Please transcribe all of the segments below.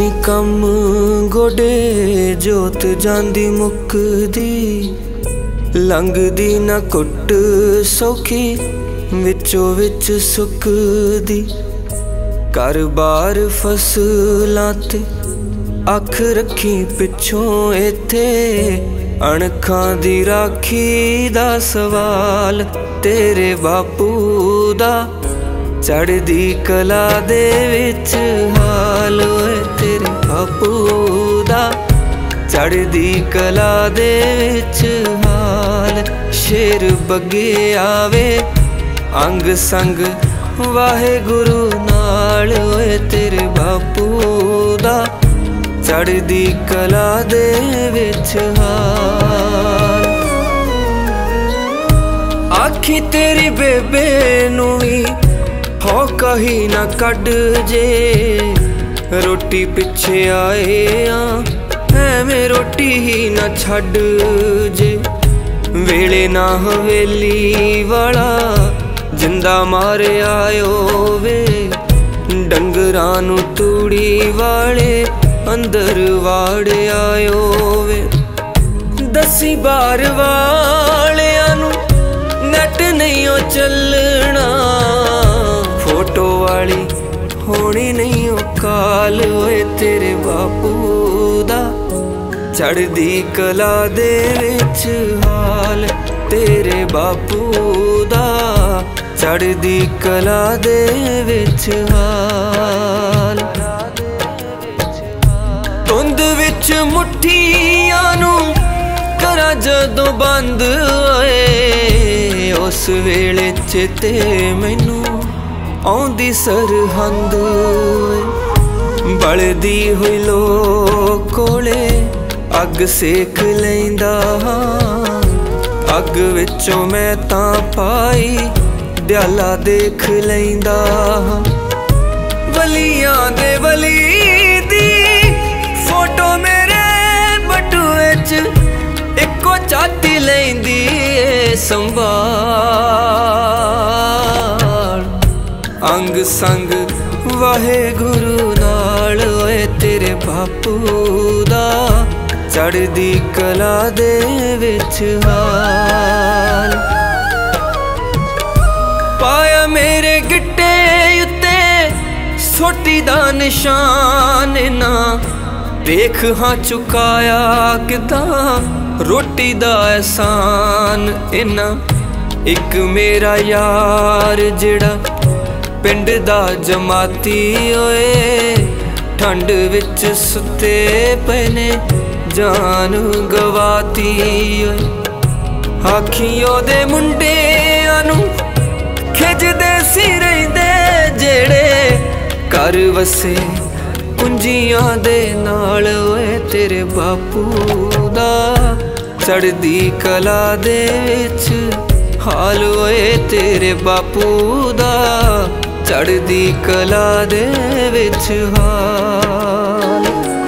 नी कम गोडे जोत जांदी मुकदी लंघदी ना कुट सौखी विचों विच सुकदी घर बार फसलां ते अख रखी पिछों इत्थे अणखां दी राखी दा सवाल तेरे बापू दा चढ़दी कला दे विच हाल ओए तेरे बापू दा चढ़दी कला दे विच हाल शेर बगे आवे अंग संग वाहे गुरु नाल ओए तेरे बापू दा चढ़दी कला दे विच हाल आखी तेरी बेबे नूं वी हो कही ना कड जे रोटी पिछे आए एवें रोटी ही ना छड जे वेले ना हवेली वाला जिंदा मारे आयो वे डंगरां नूं तूड़ी वाले अंदर वाड़ आयो वे दसी बार वालियां नूं नैट नहीं ओ चलना फोटो वाली होनी नहीं ओ काल ओए तेरे बापू दा चढ़दी कला दे विच हाल तेरे बापू दा चढ़दी कला दे विच हाल धुंद विच मुठियां नूं करा जदों बंद होए उस वेले चेते मैनू आउंदी सरहंद बलदी हुई लो कोले अग सेक लैंदा अग विचों मैं तां पाई दयाला देख लैंदा वलियां दे वली दी फोटो मेरे बटूए च इको चाती लैंदी संभाल अंग संग वाहे गुरु नाल ओए तेरे बापू दा चढ़दी कला दे विच हाल पाया मेरे गिट्टे उत्ते सोटी दा निशान ना देख हाँ चुकाया किदां रोटी दा एहसान इना एक मेरा यार जिहड़ा पिंड दा जमाती ओए ठंड विच सुते पने जान गवाती ओए आखियों दे मुंडियां नूं खिजदे सी रहिंदे जेड़े घर वसे कुंजियां दे नाल ओए तेरे बापू दा चढ़दी कला दे विच हाल ओए तेरे बापू दा चढ़दी कला दे विच हाल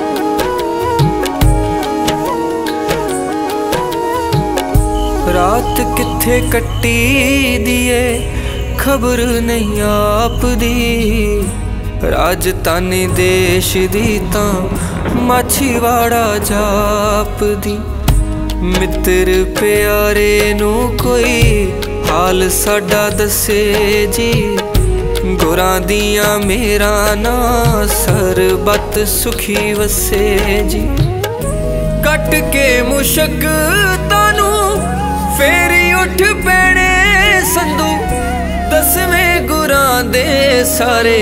रात किथे कट्टी दिए खबर नहीं आपदी राजधानी देश दी तां माछीवाड़ा जापदी मित्र प्यारे नूं कोई हाल साडा दसे जी गुरां दियां मेरा ना सरबत सुखी वसे जी कट के मुशक्कतां फेरी उठ पैणे संधू दसवें गुरां दे सारे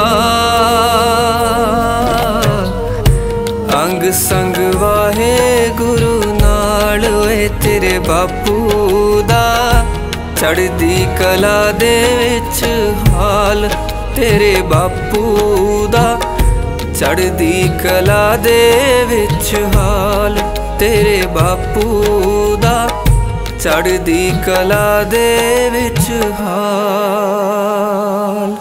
लाल अंग संग वाहे गुरु नाल ओए तेरे बापू दा चढ़दी कला दे विच हाल तेरे बापू दा चढ़दी कला दे विच हाल तेरे बापू दा चढ़दी कला दे विच हाल।